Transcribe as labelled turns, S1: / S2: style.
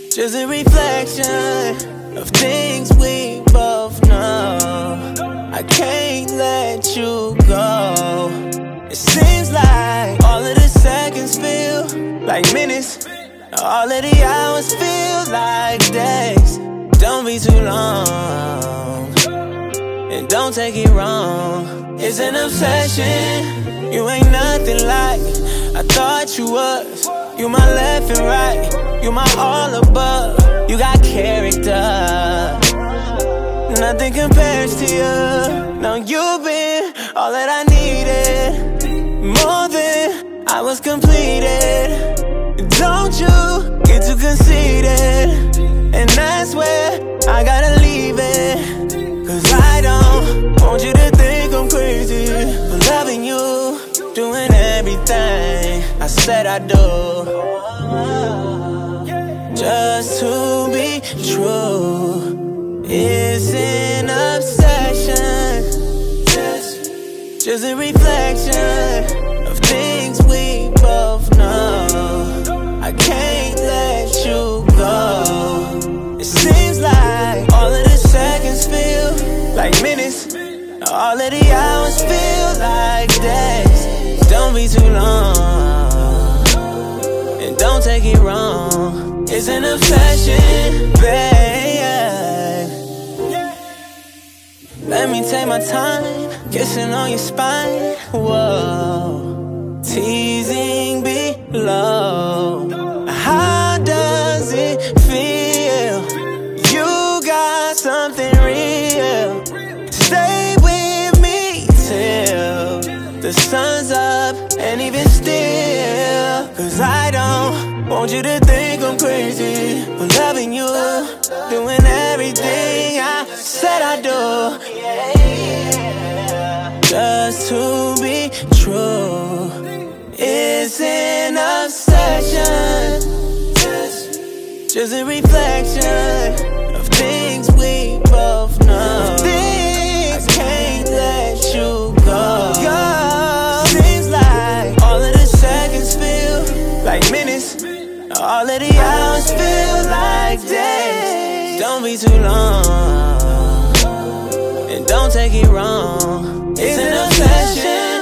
S1: Just a reflection of things we both know. I can't let you go. It seems like all of the seconds feel like minutes. All of the hours feel like days. Don't be too long, and don't take it wrong. It's an obsession. You ain't nothing like I thought you was. You my left and right, you my all above. You got character, nothing compares to you. Now you've been all that I needed, more than I was completed. Don't you get too conceited, and that's where I gotta leave it. Cause I don't want you to think I'm crazy for loving you, doing everything I said I do. Just to be true is an obsession. Just a reflection of things we both know. I can't let you go. It seems like all of the seconds feel like minutes. All of the hours feel like days. Don't be too long, and don't take it wrong. It's an obsession, babe. Let me take my time, kissing on your spine. Whoa, teasing below. How does it feel? You got something real. Stay with me till the sun's up, and even still. Cause I don't want you to think I'm crazy for loving you, doing everything I said I do. Just to be true is an obsession. Just a reflection of things we both know. Things I can't let you go. Seems like all of the seconds feel like minutes. All of the hours feel like days. Don't be too long, and don't take it wrong. It's an obsession.